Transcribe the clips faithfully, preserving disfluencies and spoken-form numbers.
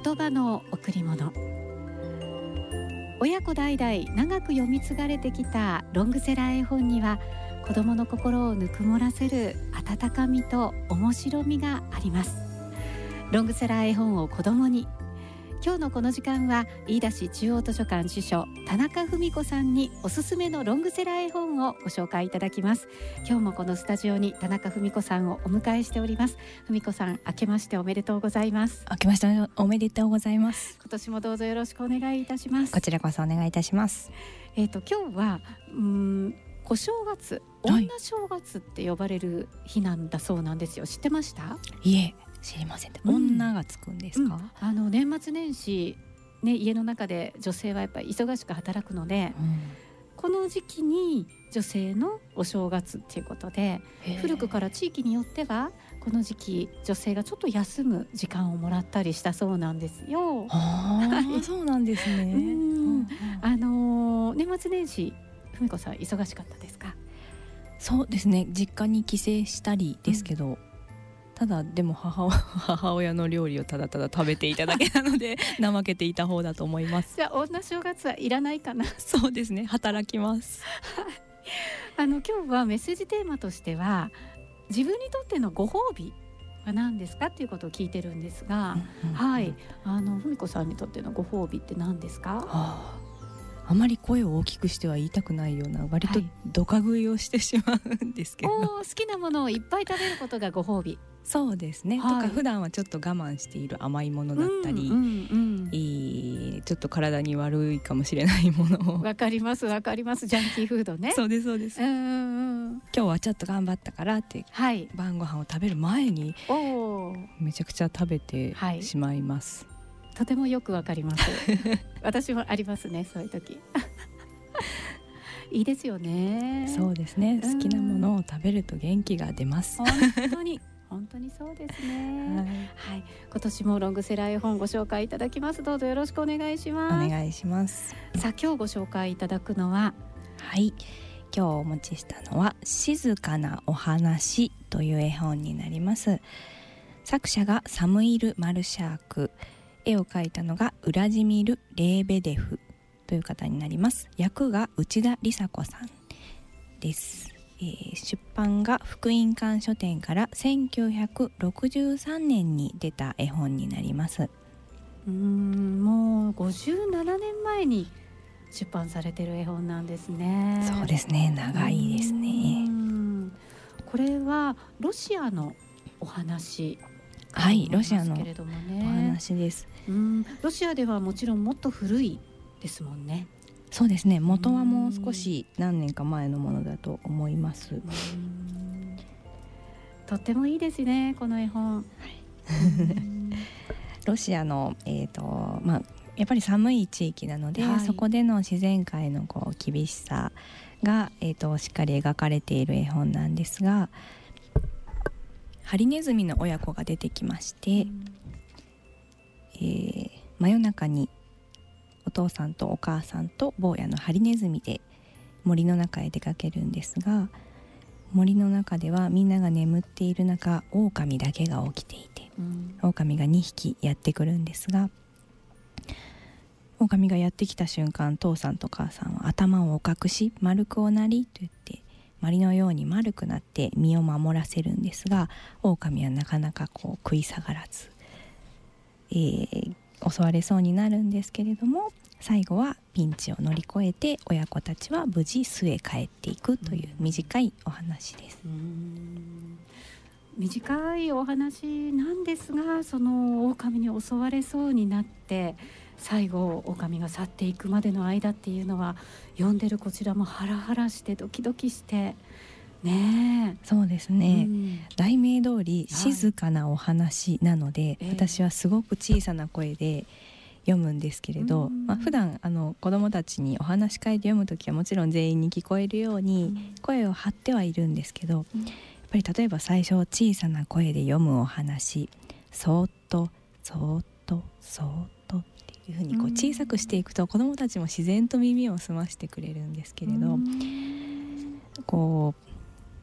言葉の贈り物。親子代々長く読み継がれてきたロングセラー絵本には、子どもの心をぬくもらせる温かみと面白みがあります。ロングセラー絵本を子どもに。今日のこの時間は飯田市中央図書館司書田中文子さんにおすすめのロングセラー絵本をご紹介いただきます。今日もこのスタジオに田中文子さんをお迎えしております。文子さん、明けましておめでとうございます。 明けましておめでとうございます。 今年もどうぞよろしくお願いいたします。 こちらこそお願いいたします。 えーと今日はうーんお正月、女正月って呼ばれる日なんだそうなんですよ。知ってました？ いえ、知りません。うん、女がつくんですか？ うん、あの年末年始、ね、家の中で女性はやっぱり忙しく働くので、うん、この時期に女性のお正月っていうことで、古くから地域によってはこの時期女性がちょっと休む時間をもらったりしたそうなんですよ。 あそうなんですね。うん、 あのー、年末年始文子さん忙しかったですか？ そうですね、実家に帰省したりですけど、うん、ただでも 母, 母親の料理をただただ食べていただけなので怠けていた方だと思います。 じゃあ女正月はいらないかな？ そうですね、働きますあの今日はメッセージテーマとしては、自分にとってのご褒美は何ですかっていうことを聞いてるんですが、うんうんうん、はい、あの文子さんにとってのご褒美って何ですか？はあ、あまり声を大きくしては言いたくないような割とドカ食いをしてしまうんですけど、 はい、お好きなものをいっぱい食べることがご褒美。 そうですね、はい、とか普段はちょっと我慢している甘いものだったり、うんうんうん、えー、ちょっと体に悪いかもしれないものを。 わかりますわかります、ジャンキーフードね。 そうですそうです、うんうんうん、今日はちょっと頑張ったからって、はい、晩ご飯を食べる前にめちゃくちゃ食べてしまいます、はい、 とてもよくわかります私もありますね、そういう時いいですよね。 そうですね、好きなものを食べると元気が出ます。 本当に本当にそうですね、はいはい、今年もロングセラー絵本ご紹介いただきます。どうぞよろしくお願いします。 お願いします。 さあ今日ご紹介いただくのは、 はい、今日お持ちしたのは静かなお話という絵本になります。作者がサムイル・マルシャーク、絵を描いたのがウラジミル・レーベデフという方になります。役が内田梨紗子さんです。えー、出版が福音館書店からせんきゅうひゃくろくじゅうさんねんに出た絵本になります。 うーんもうごじゅうななねんまえに出版されている絵本なんですね。 そうですね、長いですね。 これはロシアのお話、 はい、ロシアのお話です。 うん、ロシアではもちろんもっと古いですもんね。 そうですね、元はもう少し何年か前のものだと思います。 とってもいいですね、この絵本、はい、 ロシアの、えーとまあ、やっぱり寒い地域なので、はい、そこでの自然界のこう厳しさが、えーと、しっかり描かれている絵本なんですが、ハリネズミの親子が出てきまして、えー、真夜中にお父さんとお母さんと坊やのハリネズミで森の中へ出かけるんですが、森の中ではみんなが眠っている中、狼だけが起きていて、うん、狼がにひきやってくるんですが、狼がやってきた瞬間、父さんと母さんは頭をお隠し丸くおなりと言って丸のように丸くなって身を守らせるんですが、狼はなかなかこう食い下がらず、えー襲われそうになるんですけれども、最後はピンチを乗り越えて親子たちは無事巣へ帰っていくという短いお話です。 うーん、短いお話なんですが、その狼に襲われそうになって最後狼が去っていくまでの間っていうのは、読んでるこちらもハラハラしてドキドキしてね。 そうですね、うん、題名通り静かなお話なので、はい、私はすごく小さな声で読むんですけれど、まあ、普段あの子どもたちにお話し会で読むときはもちろん全員に聞こえるように声を張ってはいるんですけど、うん、やっぱり例えば最初小さな声で読むお話、そーっとそーっとそーっとっていうふうにこう小さくしていくと、子どもたちも自然と耳を澄ましてくれるんですけれど、うん、こう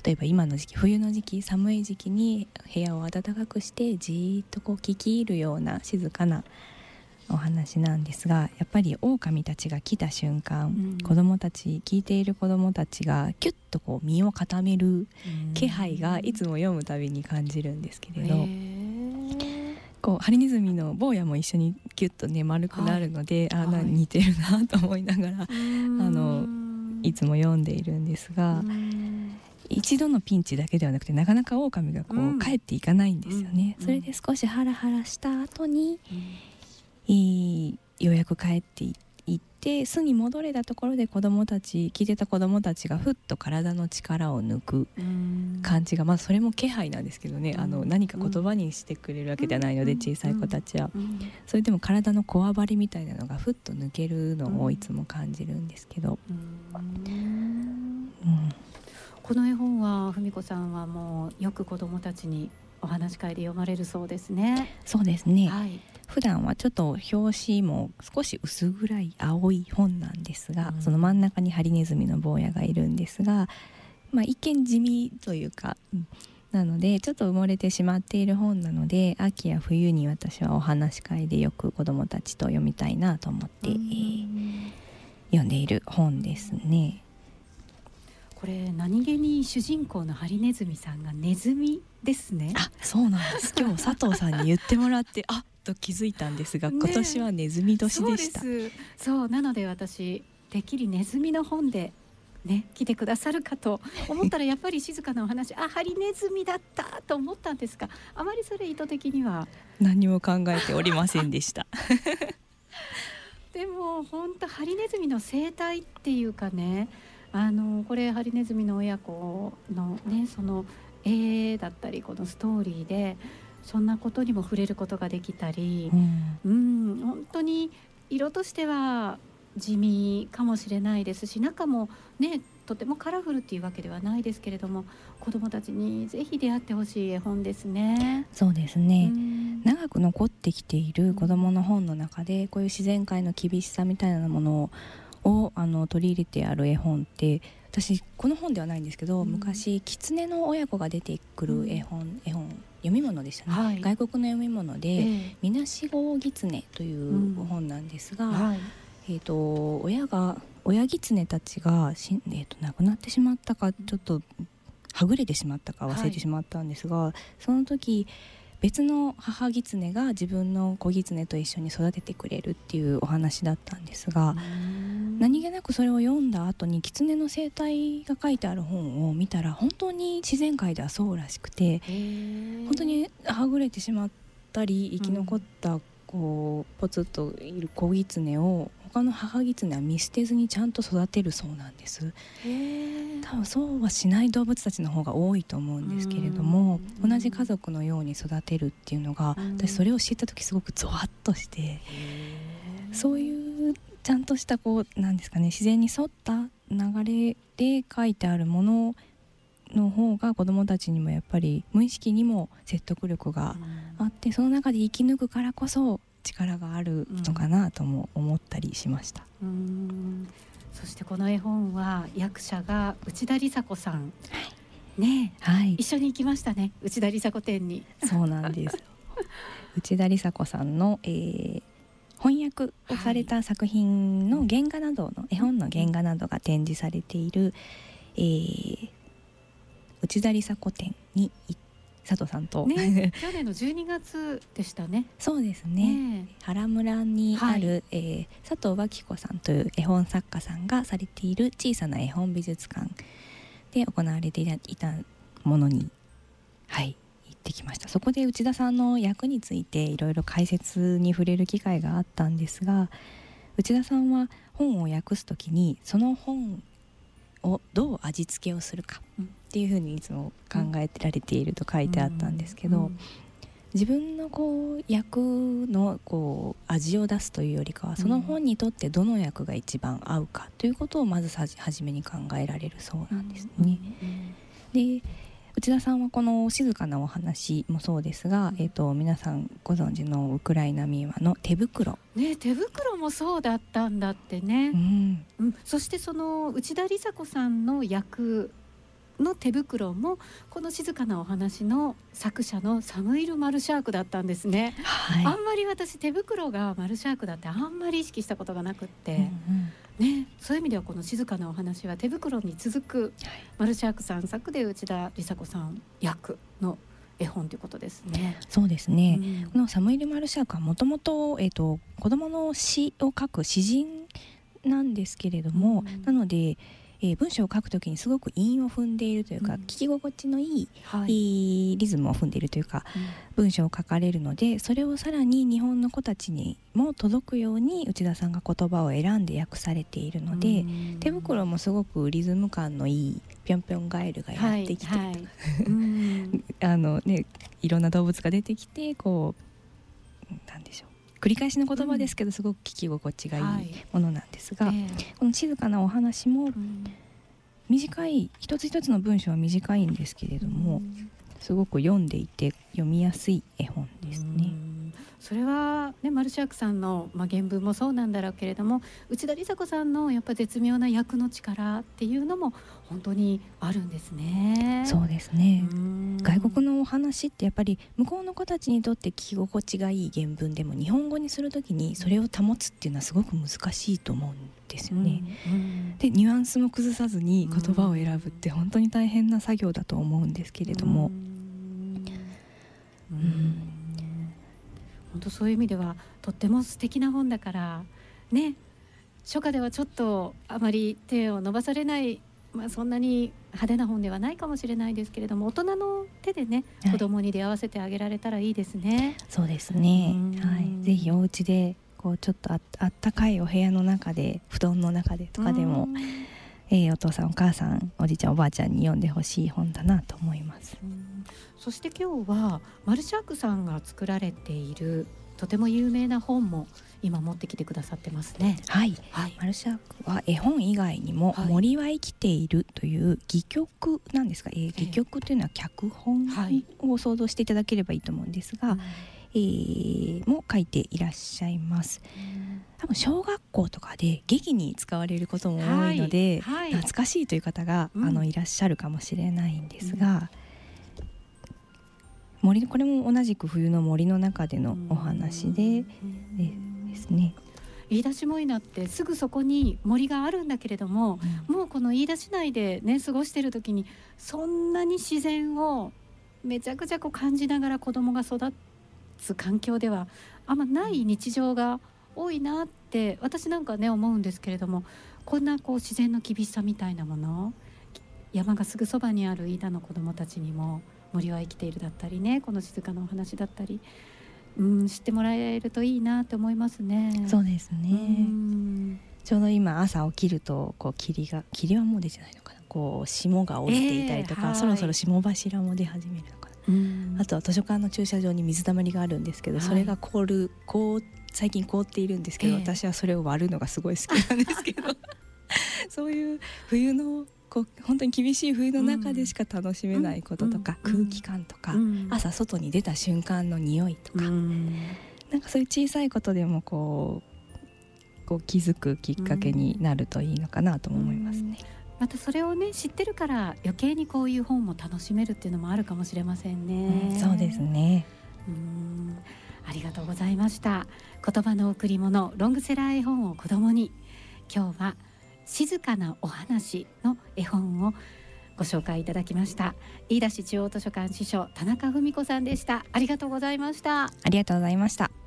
例えば今の時期、冬の時期、寒い時期に部屋を暖かくしてじーっとこう聞き入るような静かなお話なんですが、やっぱり狼たちが来た瞬間、うん、子どもたち聞いている子どもたちがキュッとこう身を固める気配がいつも読むたびに感じるんですけれど、こうハリネズミの坊やも一緒にキュッとね丸くなるので、はい、あ、はい、似てるなと思いながらあのいつも読んでいるんですが、一度のピンチだけではなくてなかなか狼がこう、うん、帰っていかないんですよね、うん、それで少しハラハラした後に、うん、ようやく帰っていって巣に戻れたところで子どもたち聞いてた子どもたちがふっと体の力を抜く感じが、まあ、それも気配なんですけどね、うん、あの何か言葉にしてくれるわけじゃないので、うん、小さい子たちは、うん、それでも体のこわばりみたいなのがふっと抜けるのをいつも感じるんですけど、うんうん、 この絵本は文子さんはもうよく子どもたちにお話し会で読まれるそうですね。 そうですね、はい、普段はちょっと表紙も少し薄暗い青い本なんですが、うん、その真ん中にハリネズミの坊やがいるんですが、まあ、一見地味というか、うん、なのでちょっと埋もれてしまっている本なので、秋や冬に私はお話し会でよく子どもたちと読みたいなと思って、うん、えー、読んでいる本ですね。 これ何気に主人公のハリネズミさんがネズミですね。 あ、そうなんです。今日佐藤さんに言ってもらってあっと気づいたんですが、今年はネズミ年でした。 そうです。そうなので私てっきりネズミの本でね来てくださるかと思ったらやっぱり静かなお話あ、ハリネズミだったと思ったんですが、あまりそれ意図的には何も考えておりませんでしたでも本当ハリネズミの生態っていうかね、あのこれハリネズミの親子のねその絵だったりこのストーリーでそんなことにも触れることができたり、うん、うん、本当に色としては地味かもしれないですし、中もねとてもカラフルっていうわけではないですけれども、子どもたちにぜひ出会ってほしい絵本ですね。 そうですね、うん、長く残ってきている子どもの本の中でこういう自然界の厳しさみたいなものををあの取り入れてある絵本って、私この本ではないんですけど、うん、昔狐の親子が出てくる絵本、うん、絵本読み物でしたね、はい、外国の読み物で、えー、みなしご狐という本なんですが、うん、はい、えーと親が親狐たちがし、えーと亡くなってしまったかちょっとはぐれてしまったか忘れてしまったんですが、はい、その時別の母狐が自分の子狐と一緒に育ててくれるっていうお話だったんですが、何気なくそれを読んだ後に狐の生態が書いてある本を見たら本当に自然界ではそうらしくて、本当にはぐれてしまったり生き残ったこうポツッといる子狐を他の母狐は見捨てずにちゃんと育てるそうなんです。多分そうはしない動物たちの方が多いと思うんですけれども、同じ家族のように育てるっていうのが、私それを知った時すごくゾワッとして、そういうちゃんとしたこうなんですかね、自然に沿った流れで書いてあるものの方が子どもたちにもやっぱり無意識にも説得力があって、その中で生き抜くからこそ力があるのかなとも思ったりしました。 うん、そしてこの絵本は役者が内田理沙子さん、はい、ね、はい、一緒に行きましたね、内田理沙子展に。そうなんです内田理沙子さんの、えー、翻訳をされた作品の原画などの、はい、絵本の原画などが展示されている、えー、内田理沙子展に行って佐藤さんと、 ね、去年のじゅうにがつでしたね。 そうですね、原村にある、はい、えー、佐藤脇子さんという絵本作家さんがされている小さな絵本美術館で行われていたものに、はい、行ってきました。そこで内田さんの役についていろいろ解説に触れる機会があったんですが、内田さんは本を訳すときにその本をどう味付けをするかっていうふうにいつも考えてられていると書いてあったんですけど、うんうん、自分のこう役のこう味を出すというよりかは、その本にとってどの役が一番合うかということをまず初めに考えられるそうなんですね、うんうんうん、で内田さんはこの静かなお話もそうですが、うん、えーと、皆さんご存知のウクライナ民話の手袋、 ね、手袋もそうだったんだってね、うんうん、そしてその内田理沙子さんの役の手袋もこの静かなお話の作者のサムイル・マルシャークだったんですね、はい、あんまり私手袋がマルシャークだってあんまり意識したことがなくって、うんうんね、そういう意味ではこの静かなお話は手袋に続くマルシャークさん作で内田梨紗子さん役の絵本ということですね。 そうですね、うん、このサムイル・マルシャークはもともと子どもの詩を書く詩人なんですけれども、うん、なのでえー、文章を書くときにすごく韻を踏んでいるというか、うん、聞き心地のいい、はい、いいリズムを踏んでいるというか、うん、文章を書かれるので、それをさらに日本の子たちにも届くように内田さんが言葉を選んで訳されているので、うん、手袋もすごくリズム感のいいぴょんぴょんガエルがやってきて、はいはいうん、あのね、いろんな動物が出てきてこうなんでしょう、繰り返しの言葉ですけど、うん、すごく聞き心地がいいものなんですが、はいえー、この静かなお話も短い、一つ一つの文章は短いんですけれども、うん、すごく読んでいて読みやすい絵本ですね。 うんそれは、ね、マルシャークさんの、まあ、原文もそうなんだろうけれども、内田梨紗子さんのやっぱ絶妙な役の力っていうのも本当にあるんですね。 そうですね。外国のお話ってやっぱり向こうの子たちにとって聞き心地がいい原文でも日本語にするときにそれを保つっていうのはすごく難しいと思うんですよね、うんうん、でニュアンスも崩さずに言葉を選ぶって本当に大変な作業だと思うんですけれども、うんうん本当そういう意味ではとっても素敵な本だからね、初夏ではちょっとあまり手を伸ばされない、まあ、そんなに派手な本ではないかもしれないですけれども、大人の手でね、はい、子供に出会わせてあげられたらいいですね。 そうですね、はい、ぜひお家でこうちょっと あ, あったかいお部屋の中で布団の中でとかでも、えー、お父さんお母さんおじいちゃんおばあちゃんに読んでほしい本だなと思います。うんそして今日はマルシャークさんが作られているとても有名な本も今持ってきてくださってますね。 はい、はい、マルシャークは絵本以外にも、はい、森は生きているという戯曲なんですが、えー、戯曲というのは脚本を想像していただければいいと思うんですが、はいえー、も書いていらっしゃいます。多分小学校とかで劇に使われることも多いので、はいはい、懐かしいという方が、うん、あのいらっしゃるかもしれないんですが、うん森これも同じく冬の森の中でのお話で、でですね。 飯田市モイナってすぐそこに森があるんだけれども、うん、もうこの飯田市内でね過ごしている時にそんなに自然をめちゃくちゃこう感じながら子供が育つ環境ではあんまない日常が多いなって私なんかね思うんですけれども、こんなこう自然の厳しさみたいなもの、山がすぐそばにある飯田の子供たちにも森は生きているだったりね、この静かなお話だったり、うん、知ってもらえるといいなって思いますね。 そうですね。うんちょうど今朝起きるとこう霧が霧はもう出てないのかな、こう霜が降りていたりとか、えー、そろそろ霜柱も出始めるのかな、うん、あとは図書館の駐車場に水たまりがあるんですけど、はい、それが凍るこう最近凍っているんですけど、えー、私はそれを割るのがすごい好きなんですけどそういう冬のこう本当に厳しい冬の中でしか楽しめないこととか、うん、空気感とか、うん、朝外に出た瞬間の匂いとか、うん、なんかそういう小さいことでもこう、こう気づくきっかけになるといいのかなと思いますね、うん、 またそれをね知ってるから余計にこういう本も楽しめるっていうのもあるかもしれませんね、 うん、そうですね。 うんありがとうございました。言葉の贈り物ロングセラー絵本を子供に、今日は静かなお話の絵本をご紹介いただきました。飯田市中央図書館司書田中文子さんでした。ありがとうございました。 ありがとうございました。